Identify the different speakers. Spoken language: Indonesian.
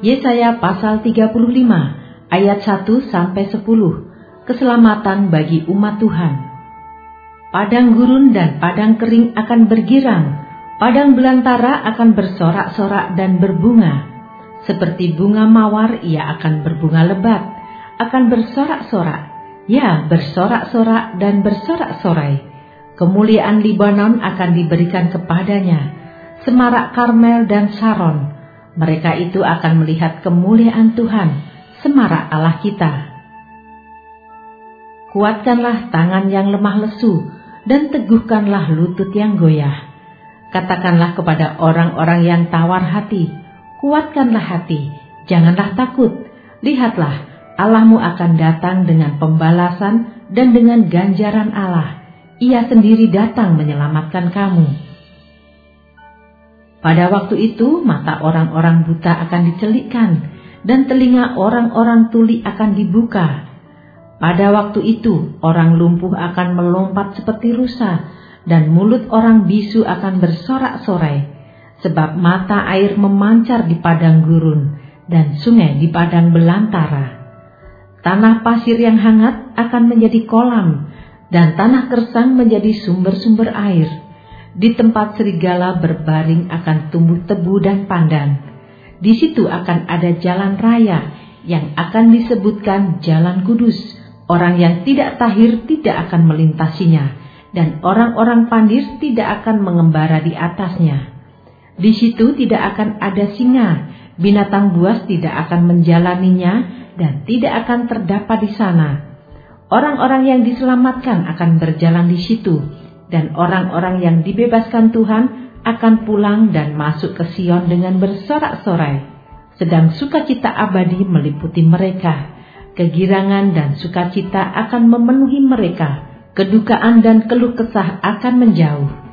Speaker 1: Yesaya pasal 35 ayat 1-10, keselamatan bagi umat Tuhan. Padang gurun dan padang kering akan bergirang, padang belantara akan bersorak-sorak dan berbunga. Seperti bunga mawar ia akan berbunga lebat, akan bersorak-sorak, ya bersorak-sorak dan bersorak-sorai. Kemuliaan Libanon akan diberikan kepadanya, semarak Karmel dan Saron. Mereka itu akan melihat kemuliaan Tuhan, semarak Allah kita. Kuatkanlah tangan yang lemah lesu, dan teguhkanlah lutut yang goyah. Katakanlah kepada orang-orang yang tawar hati, kuatkanlah hati, janganlah takut. Lihatlah, Allahmu akan datang dengan pembalasan dan dengan ganjaran Allah. Ia sendiri datang menyelamatkan kamu. Pada waktu itu mata orang-orang buta akan dicelikkan, dan telinga orang-orang tuli akan dibuka. Pada waktu itu orang lumpuh akan melompat seperti rusa, dan mulut orang bisu akan bersorak-sorai. Sebab mata air memancar di padang gurun, dan sungai di padang belantara. Tanah pasir yang hangat akan menjadi kolam, dan tanah gersang menjadi sumber-sumber air. Di tempat serigala berbaring akan tumbuh tebu dan pandan. Di situ akan ada jalan raya yang akan disebutkan Jalan Kudus. Orang yang tidak tahir tidak akan melintasinya, dan orang-orang pandir tidak akan mengembara di atasnya. Di situ tidak akan ada singa, binatang buas tidak akan menjalaninya, dan tidak akan terdapat di sana. Orang-orang yang diselamatkan akan berjalan di situ, dan orang-orang yang dibebaskan Tuhan akan pulang dan masuk ke Sion dengan bersorak-sorai. Sedang sukacita abadi meliputi mereka. Kegirangan dan sukacita akan memenuhi mereka. Kedukaan dan keluh kesah akan menjauh.